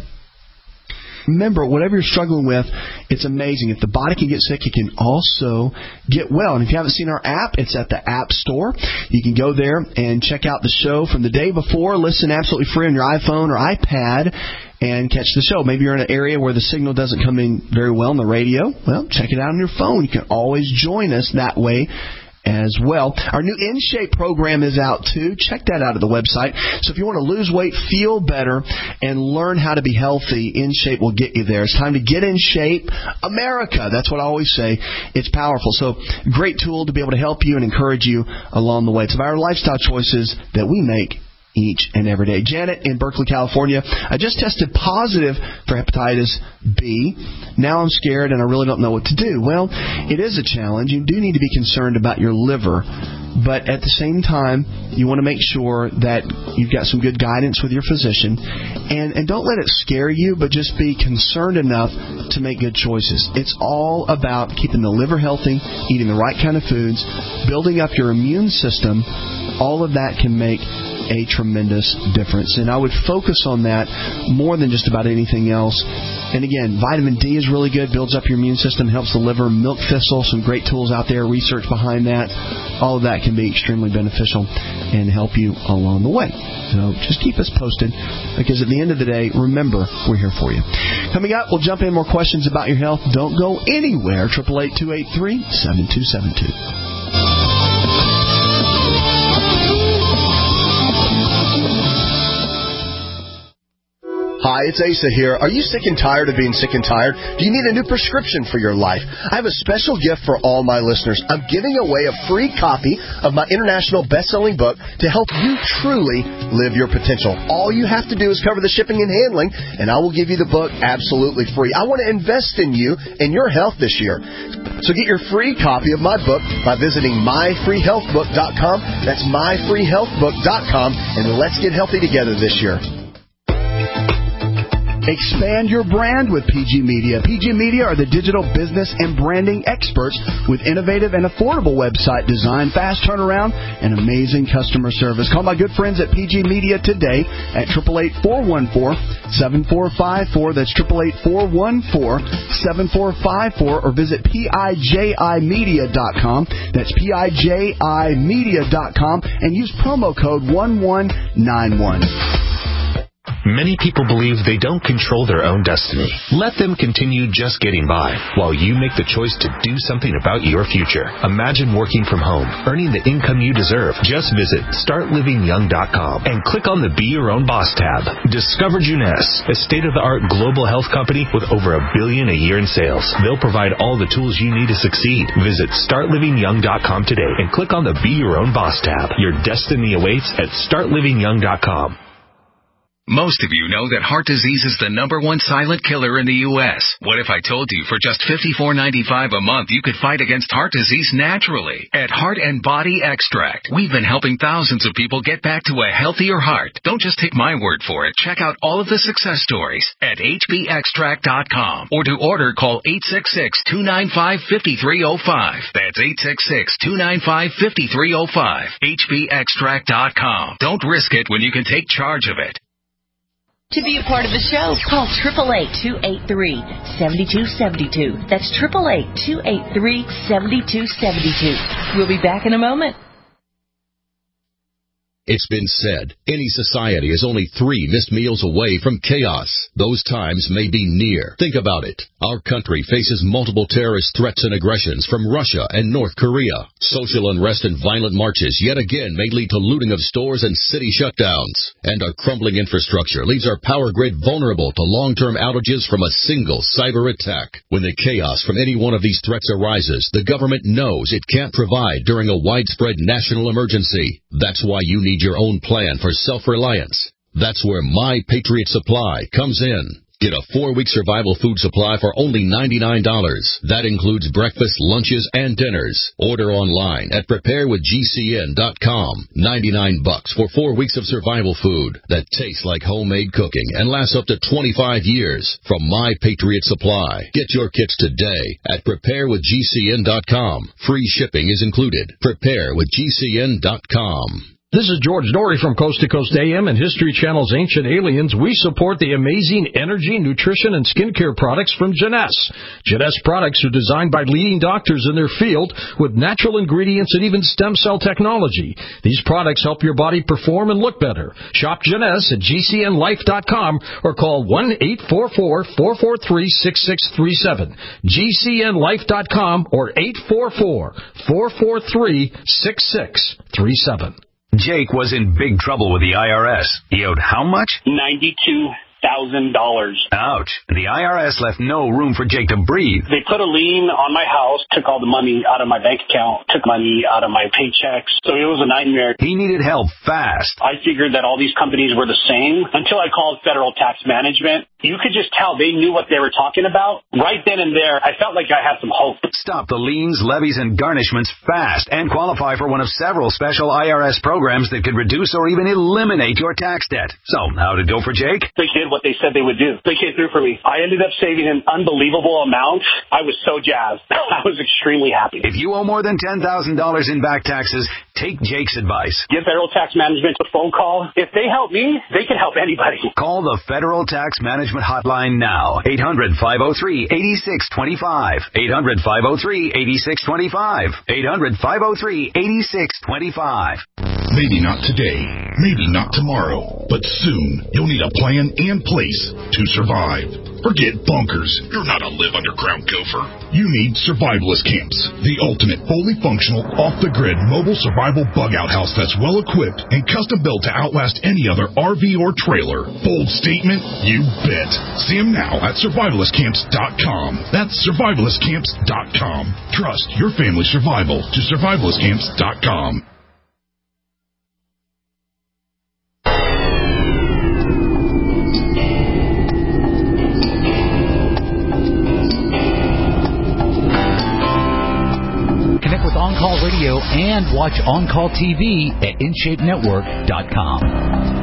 Remember, whatever you're struggling with, it's amazing. If the body can get sick, it can also get well. And if you haven't seen our app, it's at the App Store. You can go there and check out the show from the day before. Listen absolutely free on your iPhone or iPad and catch the show. Maybe you're in an area where the signal doesn't come in very well on the radio. Well, check it out on your phone. You can always join us that way as well. Our new InShape program is out too. Check that out at the website. So if you want to lose weight, feel better, and learn how to be healthy, InShape will get you there. It's time to get in shape, America. That's what I always say. It's powerful. So great tool to be able to help you and encourage you along the way. It's about our lifestyle choices that we make each and every day. Janet in Berkeley, California. I just tested positive for hepatitis B. Now I'm scared and I really don't know what to do. Well, it is a challenge. You do need to be concerned about your liver. But at the same time, you want to make sure that you've got some good guidance with your physician. And, and don't let it scare you, but just be concerned enough to make good choices. It's all about keeping the liver healthy, eating the right kind of foods, building up your immune system. All of that can make a tremendous difference. And I would focus on that more than just about anything else And again, vitamin D is really good, builds up your immune system, helps the liver. Milk thistle, some great tools out there, research behind that. All of that can be extremely beneficial and help you along the way. So just keep us posted, because at the end of the day, remember, we're here for you. Coming up, we'll jump in more questions about your health. Don't go anywhere. eight eight eight, two eight three, seven two seven two. Hi, it's Asa here. Are you sick and tired of being sick and tired? Do you need a new prescription for your life? I have a special gift for all my listeners. I'm giving away a free copy of my international best-selling book to help you truly live your potential. All you have to do is cover the shipping and handling, and I will give you the book absolutely free. I want to invest in you and your health this year. So get your free copy of my book by visiting my free health book dot com. That's my free health book dot com, and let's get healthy together this year. Expand your brand with P G Media. P G Media are the digital business and branding experts with innovative and affordable website design, fast turnaround, and amazing customer service. Call my good friends at P G Media today at eight eight eight, four one four, seven four five four. That's eight eight eight, four one four, seven four five four. Or visit P I J I media dot com. That's P I J I media dot com. And use promo code one one nine one. Many people believe they don't control their own destiny. Let them continue just getting by while you make the choice to do something about your future. Imagine working from home, earning the income you deserve. Just visit start living young dot com and click on the Be Your Own Boss tab. Discover Jeunesse, a state-of-the-art global health company with over a billion a year in sales. They'll provide all the tools you need to succeed. Visit start living young dot com today and click on the Be Your Own Boss tab. Your destiny awaits at start living young dot com. Most of you know that heart disease is the number one silent killer in the U S What if I told you for just fifty-four ninety-five a month you could fight against heart disease naturally? At Heart and Body Extract, we've been helping thousands of people get back to a healthier heart. Don't just take my word for it. Check out all of the success stories at H B extract dot com. Or to order, call eight six six, two nine five, five three zero five. That's eight six six, two nine five, five three zero five. H B extract dot com. Don't risk it when you can take charge of it. To be a part of the show, call eight eight eight, two eight three, seven two seven two. That's eight eight eight, two eight three, seven two seven two. We'll be back in a moment. It's been said, any society is only three missed meals away from chaos. Those times may be near. Think about it. Our country faces multiple terrorist threats and aggressions from Russia and North Korea. Social unrest and violent marches yet again may lead to looting of stores and city shutdowns. And our crumbling infrastructure leaves our power grid vulnerable to long-term outages from a single cyber attack. When the chaos from any one of these threats arises, the government knows it can't provide during a widespread national emergency. That's why you need your own plan for self-reliance. That's where My Patriot Supply comes in. Get a four-week survival food supply for only ninety-nine dollars. That includes breakfast, lunches, and dinners. Order online at prepare with G C N dot com. ninety-nine bucks for four weeks of survival food that tastes like homemade cooking and lasts up to twenty-five years from My Patriot Supply. Get your kits today at prepare with G C N dot com. Free shipping is included. prepare with G C N dot com. This is George Dory from Coast to Coast A M and History Channel's Ancient Aliens. We support the amazing energy, nutrition, and skincare products from Jeunesse. Jeunesse products are designed by leading doctors in their field with natural ingredients and even stem cell technology. These products help your body perform and look better. Shop Jeunesse at G C N life dot com or call one eight four four, four four three, six six three seven. G C N life dot com or eight four four, four four three, six six three seven. Jake was in big trouble with the I R S. He owed how much? ninety-two thousand dollars. Ouch. The I R S left no room for Jake to breathe. They put a lien on my house, took all the money out of my bank account, took money out of my paychecks. So it was a nightmare. He needed help fast. I figured that all these companies were the same until I called Federal Tax Management. You could just tell they knew what they were talking about. Right then and there, I felt like I had some hope. Stop the liens, levies, and garnishments fast and qualify for one of several special I R S programs that could reduce or even eliminate your tax debt. So, how'd it go for Jake? The kid did what they said they would do. They came through for me. I ended up saving an unbelievable amount. I was so jazzed. I was extremely happy. If you owe more than ten thousand dollars in back taxes, take Jake's advice. Give Federal Tax Management a phone call. If they help me, they can help anybody. Call the Federal Tax Management Hotline now. eight hundred, five oh three, eight six two five. eight hundred, five oh three, eight six two five. eight hundred, five oh three, eight six two five. Maybe not today, maybe not tomorrow, but soon you'll need a plan and place to survive. Forget bunkers. You're not a live underground gopher. You need Survivalist Camps, the ultimate fully functional, off-the-grid mobile survival bug-out house that's well-equipped and custom-built to outlast any other R V or trailer. Bold statement? You bet. See them now at survivalist camps dot com. That's survivalist camps dot com. Trust your family's survival to survivalist camps dot com. Connect with On-Call Radio and watch On-Call T V at in shape network dot com.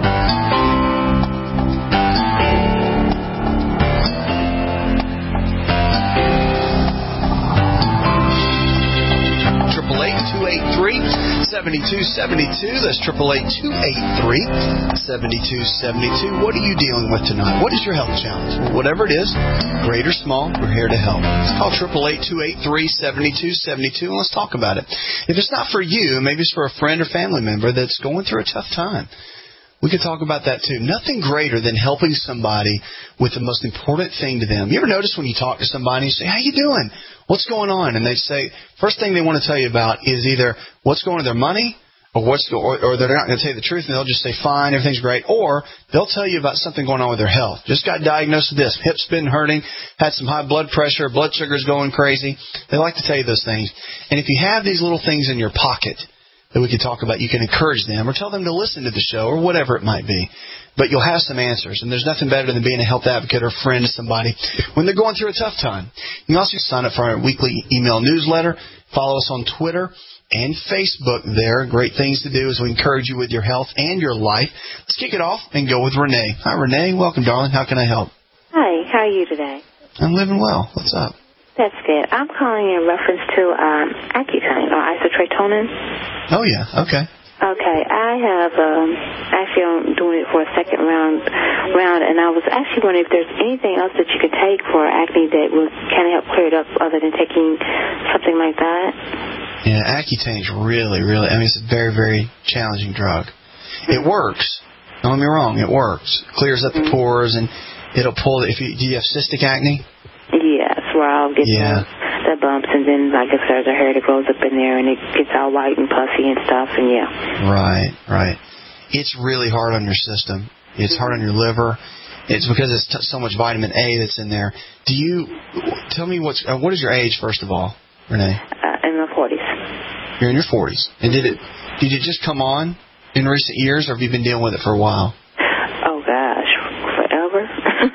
seventy-two seventy-two. That's eight eight eight, two eight three, seven two seven two. What are you dealing with tonight? What is your health challenge? Whatever it is, great or small, we're here to help. Call eight eight eight, two eight three, seven two seven two and let's talk about it. If it's not for you, maybe it's for a friend or family member that's going through a tough time. We could talk about that too. Nothing greater than helping somebody with the most important thing to them. You ever notice when you talk to somebody and you say, how you doing? What's going on? And they say, first thing they want to tell you about is either what's going on with their money or what's go, or, or they're not going to tell you the truth and they'll just say, fine, everything's great. Or they'll tell you about something going on with their health. Just got diagnosed with this. Hip's been hurting, had some high blood pressure, blood sugar's going crazy. They like to tell you those things. And if you have these little things in your pocket that we could talk about, you can encourage them or tell them to listen to the show or whatever it might be. But you'll have some answers, and there's nothing better than being a health advocate or friend to somebody when they're going through a tough time. You can also sign up for our weekly email newsletter. Follow us on Twitter and Facebook there. Great things to do as we encourage you with your health and your life. Let's kick it off and go with Renee. Hi, Renee. Welcome, darling. How can I help? Hi. How are you today? I'm living well. What's up? That's good. I'm calling in reference to um, Accutane or isotretinoin. Oh, yeah. Okay. Okay. I have, um, actually I'm doing it for a second round, round, and I was actually wondering if there's anything else that you could take for acne that will kind of help clear it up other than taking something like that. Yeah, Accutane is really, really, I mean, it's a very, very challenging drug. It works. Don't get me wrong. It works. It clears up the pores, and it'll pull, if you, do you have cystic acne? Yes, where I'll get yeah. the, the bumps, and then like if there's a hair that grows up in there, and it gets all white and puffy and stuff, and yeah. Right, right. It's really hard on your system. It's hard on your liver. It's because it's t- so much vitamin A that's in there. Do you, tell me what's, uh, what is your age, first of all, Renee? Uh, in my forties. You're in your forties. And did it, did it just come on in recent years, or have you been dealing with it for a while? Oh, gosh, forever.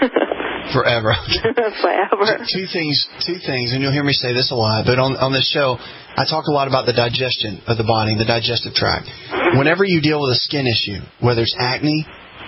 Forever. Forever. Two things, two things, and you'll hear me say this a lot, but on, on this show, I talk a lot about the digestion of the body, the digestive tract. Whenever you deal with a skin issue, whether it's acne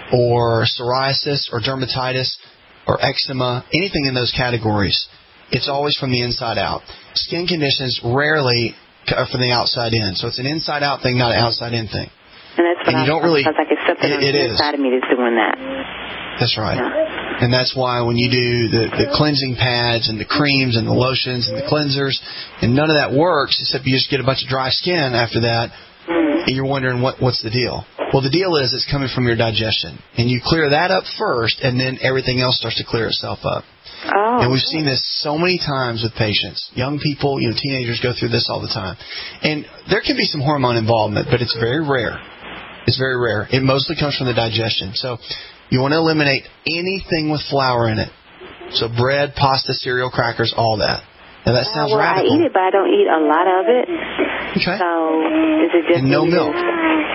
or psoriasis or dermatitis or eczema, anything in those categories, it's always from the inside out. Skin conditions rarely are from the outside in, so it's an inside-out thing, not an outside-in thing. And that's what and I you don't really, like it's something it, on it the is. inside of me that's doing that. That's right. Yeah. And that's why when you do the, the cleansing pads and the creams and the lotions and the cleansers, and none of that works except you just get a bunch of dry skin after that, mm. and you're wondering what what's the deal. Well, the deal is it's coming from your digestion. And you clear that up first, and then everything else starts to clear itself up. Oh. And we've seen this so many times with patients. Young people, you know, teenagers go through this all the time. And there can be some hormone involvement, but it's very rare. It's very rare. It mostly comes from the digestion. So you want to eliminate anything with flour in it. So bread, pasta, cereal, crackers, all that. Now that sounds uh, well, radical. I eat it, but I don't eat a lot of it. Okay. So is it just and no eating? milk.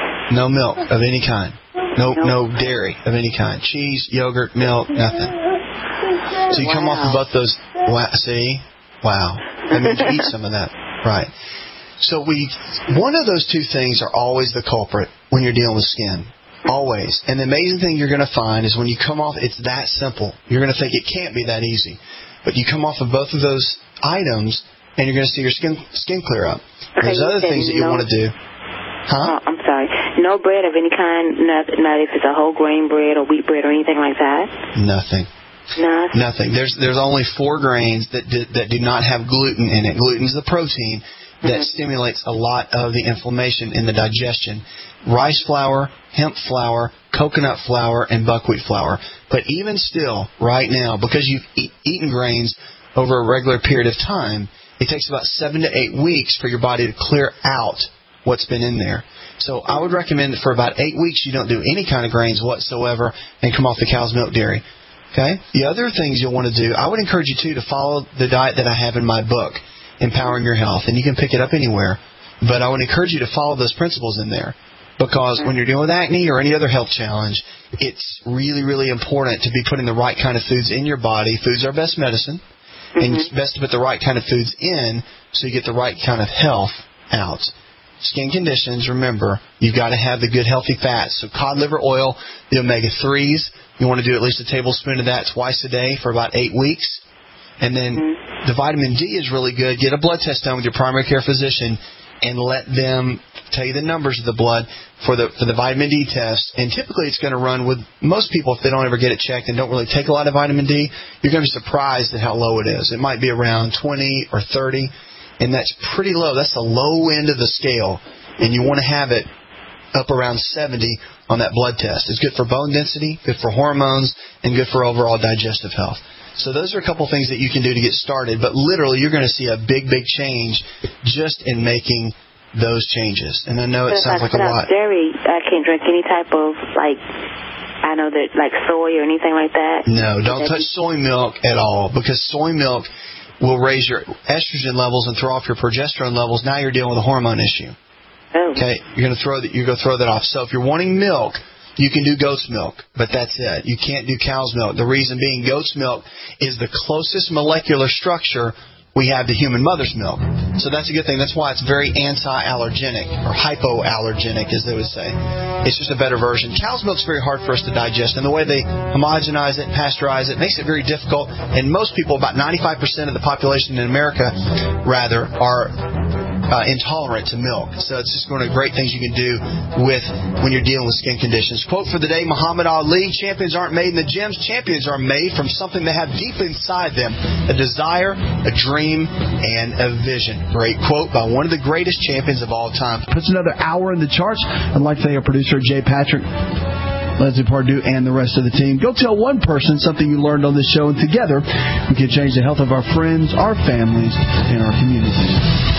No milk of any kind. No, nope. no dairy of any kind. Cheese, yogurt, milk, nothing. So you wow. come off of both those. Wow, see? Wow. That means you eat some of that. Right. So we, one of those two things are always the culprit when you're dealing with skin. Always. And the amazing thing you're going to find is when you come off, it's that simple. You're going to think it can't be that easy. But you come off of both of those items, and you're going to see your skin skin clear up. Okay, There's other things that you no, want to do. Huh? Oh, I'm sorry. No bread of any kind, not, not if it's a whole grain bread or wheat bread or anything like that? Nothing. Nothing. Nothing. There's there's only four grains that do, that do not have gluten in it. Gluten is the protein that mm-hmm. stimulates a lot of the inflammation in the digestion. Rice flour, hemp flour, coconut flour, and buckwheat flour. But even still, right now, because you've eat, eaten grains over a regular period of time, it takes about seven to eight weeks for your body to clear out what's been in there. So I would recommend that for about eight weeks you don't do any kind of grains whatsoever and come off the cow's milk dairy. Okay? The other things you'll want to do, I would encourage you, too, to follow the diet that I have in my book, Empowering Your Health. And you can pick it up anywhere. But I would encourage you to follow those principles in there. Because when you're dealing with acne or any other health challenge, it's really, really important to be putting the right kind of foods in your body. Foods are best medicine. Mm-hmm. And it's best to put the right kind of foods in so you get the right kind of health out. Skin conditions, remember, you've got to have the good healthy fats. So cod liver oil, the omega threes, you want to do at least a tablespoon of that twice a day for about eight weeks. And then mm-hmm. the vitamin D is really good. Get a blood test done with your primary care physician and let them tell you the numbers of the blood for the for the vitamin D test. And typically it's going to run with most people, if they don't ever get it checked and don't really take a lot of vitamin D, you're going to be surprised at how low it is. It might be around twenty or thirty. And that's pretty low. That's the low end of the scale. And you want to have it up around seventy on that blood test. It's good for bone density, good for hormones, and good for overall digestive health. So those are a couple things that you can do to get started. But literally, you're going to see a big, big change just in making those changes. And I know it sounds like a lot. Dairy, I can't drink any type of, like, I know that, like soy or anything like that. No, don't touch soy milk at all, because soy milk will raise your estrogen levels and throw off your progesterone levels. Now you're dealing with a hormone issue. Oh. Okay, you're going to throw that. You're going to throw that off. So if you're wanting milk, you can do goat's milk, but that's it. You can't do cow's milk. The reason being, goat's milk is the closest molecular structure we have to human mother's milk. So that's a good thing. That's why it's very anti-allergenic, or hypoallergenic, as they would say. It's just a better version. Cow's milk's very hard for us to digest, and the way they homogenize it and pasteurize it makes it very difficult. And most people, about ninety-five percent of the population in America, rather, are uh, intolerant to milk. So it's just one of the great things you can do with when you're dealing with skin conditions. Quote for the day, Muhammad Ali: champions aren't made in the gyms. Champions are made from something they have deep inside them, a desire, a dream, and a vision. Great quote by one of the greatest champions of all time. Puts another hour in the charts. I'd like to thank our producer, Jay Patrick, Leslie Pardue, and the rest of the team. Go tell one person something you learned on this show, and together we can change the health of our friends, our families, and our communities.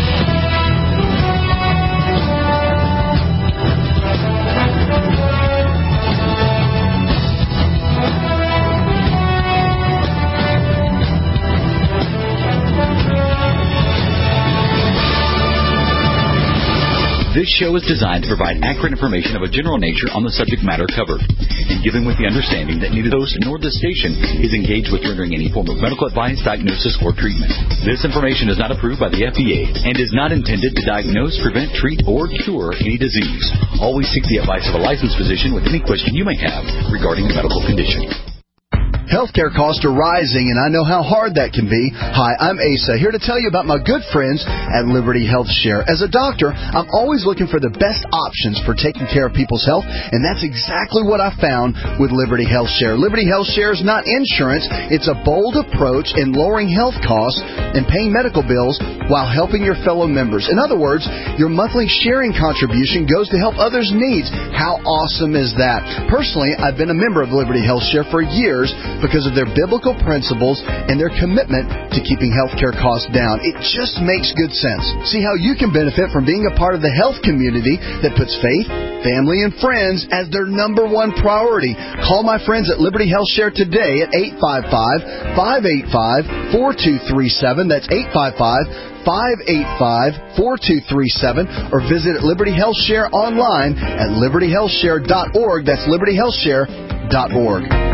This show is designed to provide accurate information of a general nature on the subject matter covered, and given with the understanding that neither host nor the station is engaged with rendering any form of medical advice, diagnosis, or treatment. This information is not approved by the F D A and is not intended to diagnose, prevent, treat, or cure any disease. Always seek the advice of a licensed physician with any question you may have regarding a medical condition. Healthcare costs are rising, and I know how hard that can be. Hi, I'm Asa, here to tell you about my good friends at Liberty Health Share. As a doctor, I'm always looking for the best options for taking care of people's health, and that's exactly what I found with Liberty Health Share. Liberty Health Share is not insurance. It's a bold approach in lowering health costs and paying medical bills while helping your fellow members. In other words, your monthly sharing contribution goes to help others' needs. How awesome is that? Personally, I've been a member of Liberty Health Share for years because of their biblical principles and their commitment to keeping healthcare costs down. It just makes good sense. See how you can benefit from being a part of the health community that puts faith, family, and friends as their number one priority. Call my friends at Liberty Health Share today at eight five five, five eight five, four two three seven. That's eight five five, five eight five, four two three seven, or visit Liberty Health Share online at liberty health share dot org. That's liberty health share dot org.